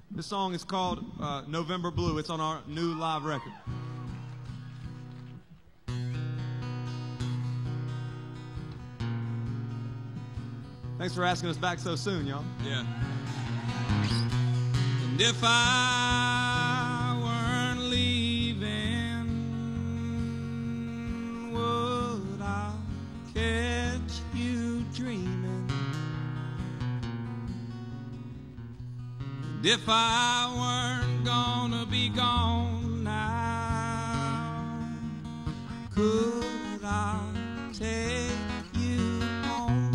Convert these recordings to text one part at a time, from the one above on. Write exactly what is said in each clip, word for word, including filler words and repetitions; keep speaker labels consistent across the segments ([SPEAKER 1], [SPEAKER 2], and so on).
[SPEAKER 1] This song is called uh, November Blue. It's on our new live record. Thanks for asking us back so soon, y'all.
[SPEAKER 2] Yeah. And if I weren't leaving, would I catch you dreaming? And if I weren't gonna be gone now, could I take you home?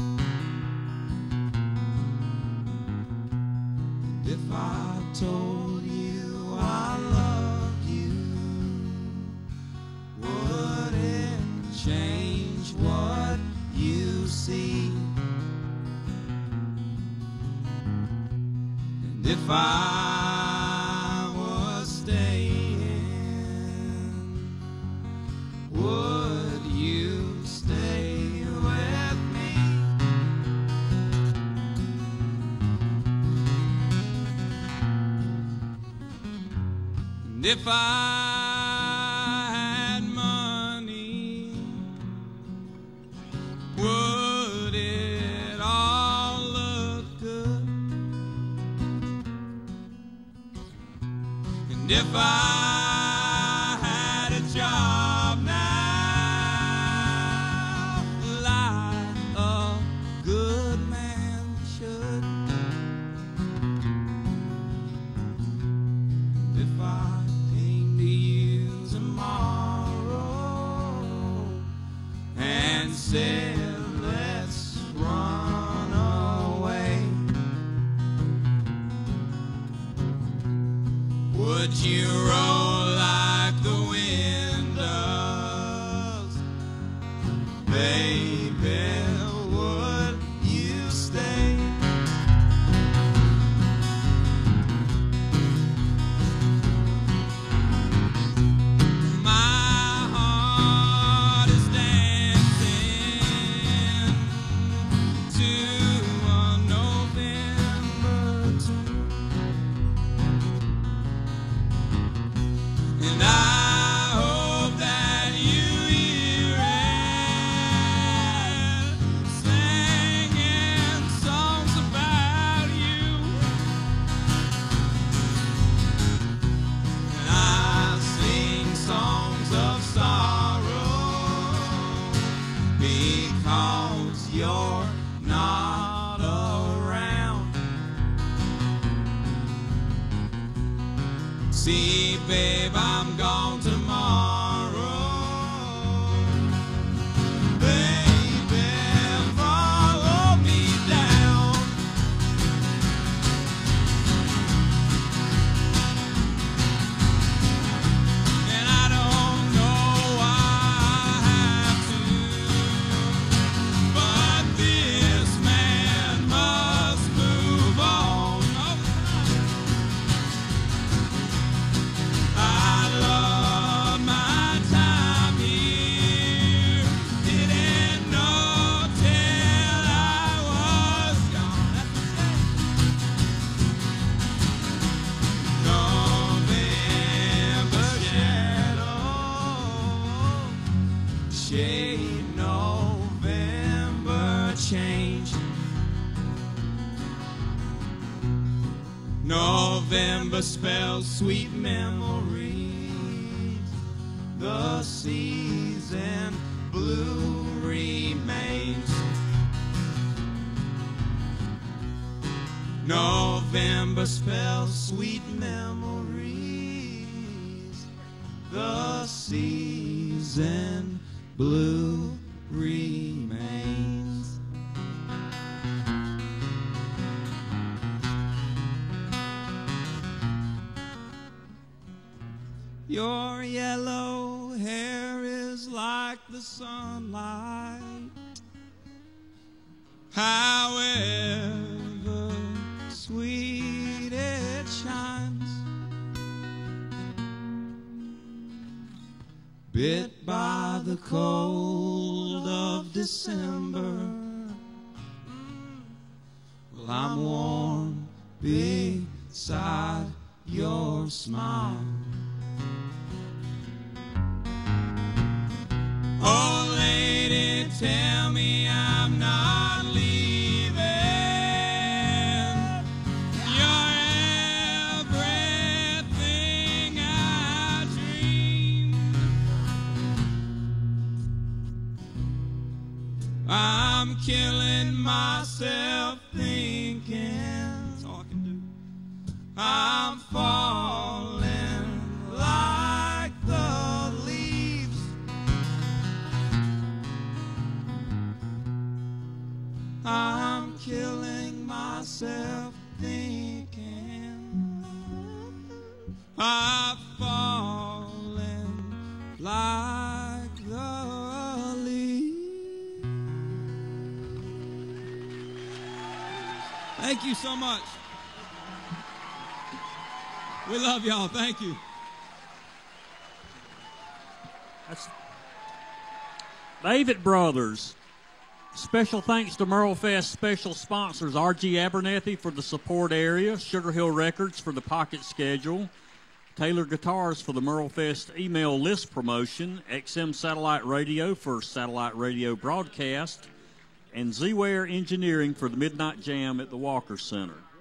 [SPEAKER 2] If I told you I loved you, would it change what you see? And if I was staying, would you stay with me? And if I had money, would it all look good? And if I had a job now, like a good man should, and if I came to you tomorrow and said, let's run away, would you roll like the wind does? Baby, would you stay? My heart is dancing to a November tune, and I hope that you hear it, singing songs about you. And I sing songs of sorrow because you're not around. See, babe, I'm gone tomorrow. Baby, follow me down. And I don't know why I have to, but this man must move on. I love my time here. Didn't know till I was gone. November shadow, shade November change. November spells sweet memories. The season blue remains. November spells sweet memories. The season blue remains. Your yellow hair is like the sunlight, however sweet it shines, bit by the cold of December. Well, I'm warm beside beside your smile. Oh, lady, tell me I'm not leaving. You're everything I dreamed. I'm killing myself thinking that's all I can do. I'm falling like the leaves. I'm killing myself thinking I've fallen like the leaves. Thank you so much. We love y'all. Thank you.
[SPEAKER 3] That's David Brothers. Special thanks to Merle Fest special sponsors R G Abernathy for the support area, Sugar Hill Records for the pocket schedule, Taylor Guitars for the Merle Fest email list promotion, X M Satellite Radio for satellite radio broadcast, and Z-Ware Engineering for the Midnight Jam at the Walker Center.